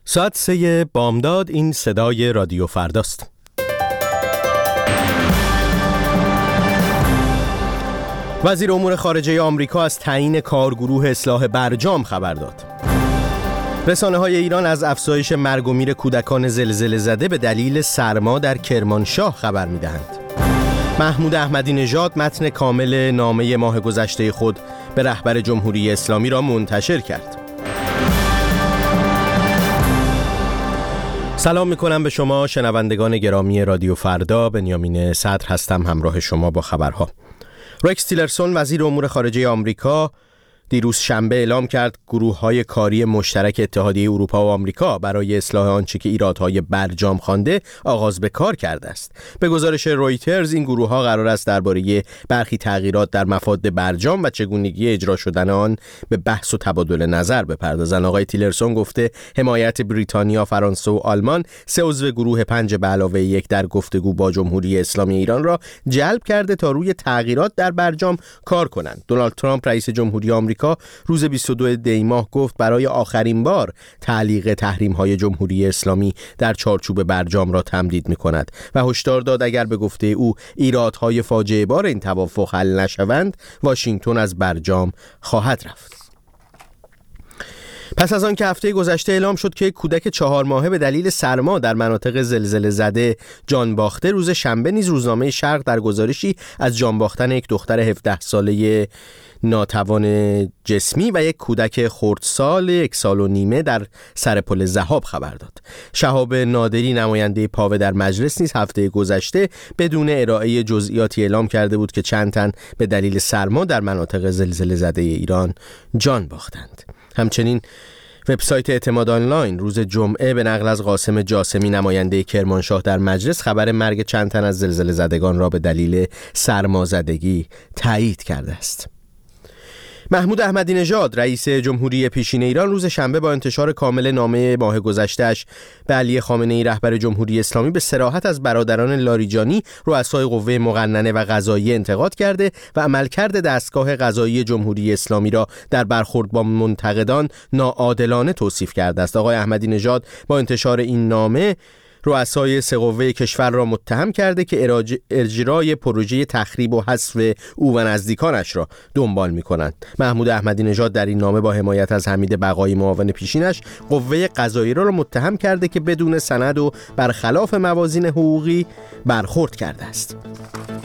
ساعت 3 بامداد. این صدای رادیو فرداست. وزیر امور خارجه آمریکا از تعیین کارگروه اصلاح برجام خبر داد. رسانه‌های ایران از افزایش مرگ و میر کودکان زلزله زده به دلیل سرما در کرمانشاه خبر می‌دهند. محمود احمدی نژاد متن کامل نامه ماه گذشته خود به رهبر جمهوری اسلامی را منتشر کرد. سلام میکنم به شما شنوندگان گرامی رادیو فردا. بنیامین صدر هستم همراه شما با خبرها. رکس تیلرسون وزیر امور خارجه آمریکا دیروز شنبه اعلام کرد گروه‌های کاری مشترک اتحادیه اروپا و آمریکا برای اصلاح آنچه که ایرادهای برجام خوانده آغاز به کار کرده است. به گزارش رویترز این گروه‌ها قرار است درباره برخی تغییرات در مفاد برجام و چگونگی اجرا شدن آن به بحث و تبادل نظر بپردازند. آقای تیلرسون گفته حمایت بریتانیا، فرانسه و آلمان 3 عضو گروه 5 به علاوه 1 در گفتگو با جمهوری اسلامی ایران را جلب کرده تا روی تغییرات در برجام کار کنند. دونالد ترامپ رئیس جمهوری آمریکا روز 22 دی ماه گفت برای آخرین بار تعلیق تحریم‌های جمهوری اسلامی در چارچوب برجام را تمدید می‌کند و هشدار داد اگر به گفته او ایرادهای فاجعه بار این توافق حل نشوند واشنگتن از برجام خواهد رفت. پس از آن که هفته گذشته اعلام شد که کودک 4 ماهه به دلیل سرما در مناطق زلزله زده جان باخته، روز شنبه نیز روزنامه شرق در گزارشی از جان باختن یک دختر 17 ساله ناتوان جسمی و یک کودک خردسال 1 سال و نیمه در سر پل ذهاب خبر داد. شهاب نادری نماینده پاوه در مجلس نیز هفته گذشته بدون ارائه جزئیاتی اعلام کرده بود که چند تن به دلیل سرما در مناطق زلزله زده ایران جان باختند. همچنین وبسایت اعتماد آنلاین روز جمعه به نقل از قاسم جاسمی نماینده کرمانشاه در مجلس خبر مرگ چند تن از زلزله زدگان را به دلیل سرمازدگی تایید کرده است. محمود احمدی نژاد رئیس جمهوری پیشین ایران روز شنبه با انتشار کامل نامه ماه گذشته‌اش به علی خامنه‌ای رهبر جمهوری اسلامی به صراحت از برادران لاریجانی رؤسای قوه مقننه و قضاییه انتقاد کرده و عملکرد دستگاه قضایی جمهوری اسلامی را در برخورد با منتقدان ناعادلانه توصیف کرده است. آقای احمدی نژاد با انتشار این نامه رؤسای 3 قوه کشور را متهم کرده که اجرای پروژه تخریب و حذف او و نزدیکانش را دنبال می‌کنند. محمود احمدی نژاد در این نامه با حمایت از حمید بقایی معاون پیشینش قوه قضاییه را متهم کرده که بدون سند و برخلاف موازین حقوقی برخورد کرده است.